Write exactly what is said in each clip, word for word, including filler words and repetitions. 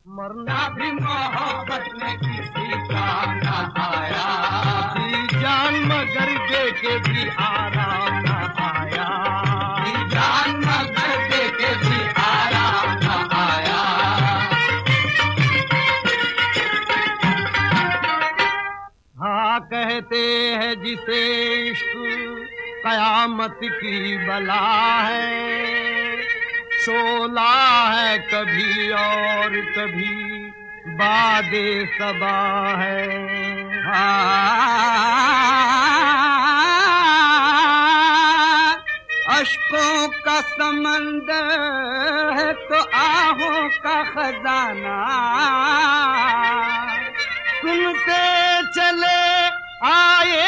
मरना भी मोहब्बत में किसी काम न आया, जी जान मगर दे के भी आराम न आया, जी जान मगर दे के भी आराम न आया। हाँ कहते हैं जिसे इश्क कयामत की बला है, शोला है कभी और कभी बादे सबा है। अश्कों का समंदर है तो आहों का खजाना, सुनते चले आए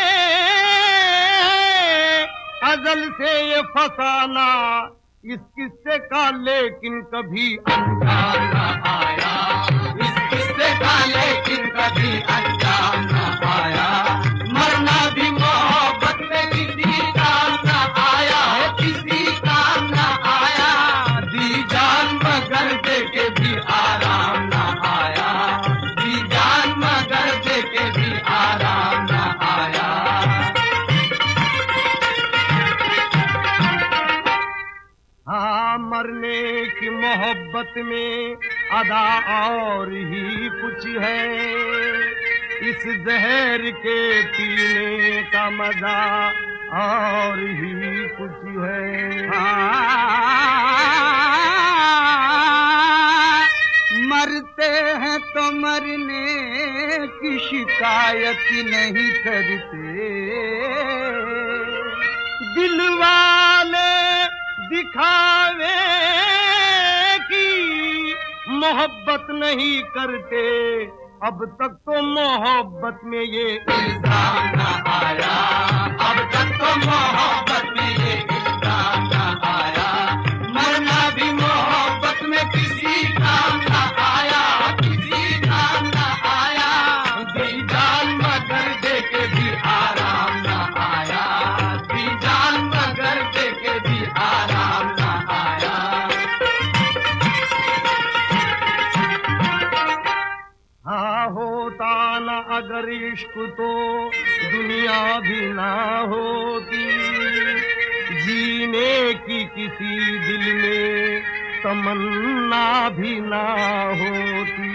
अज़ल से ये फसाना इस किस्से का, लेकिन कभी अंजाम न आया, इस किस्से का लेकिन कभी अंजाम न आया। मरना भी मोहब्बत में किसी काम न आया है, किसी काम न आया, दी जान मगर दे के भी आराम न आया, दी जान मगर दे के भी आराम न आया। हाँ मरने की मोहब्बत में अदा और ही कुछ है, इस जहर के पीने का मजा और ही कुछ है। हाँ मरते हैं तो मरने की शिकायत नहीं करते, दिल वाले दिखावे की मोहब्बत नहीं करते, अब तक तो मोहब्बत में ये इल्जाम न आया, अब तक तो मोहब्बत में ये इल्जाम न आया। मरना भी मोहब्बत में किसी काम न आया, किसी काम न आया, दी जान मगर दे के भी आराम न आया, दी जान मगर दे के भी आराम न आया। हाँ होता न अगर इश्क तो दुनिया भी ना होती, जीने की किसी दिल में तमन्ना भी ना होती।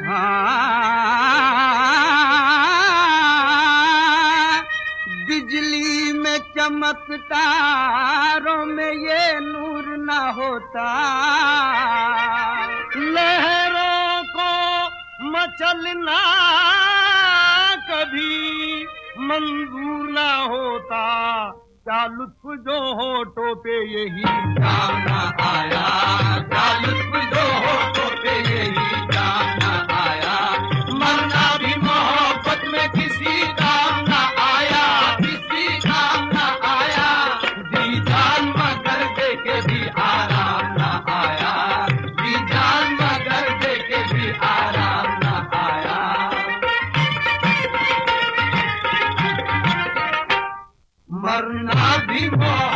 हाँ बिजली में चमत्कारों में ये नूर ना होता, लहरों को मचलना कभी मंजूर ना होता, क्या लुत्फ जो होठों पे यही काम ना आया, क्या लुत्फ जो होठों पे यही काम ना आया। मरना भी मोहब्बत में किसी काम ना आया, किसी काम ना आया, दी जान मगर दे के भी आराम ना आया, दी जान मगर दे के भी आराम ना आया। मरना भी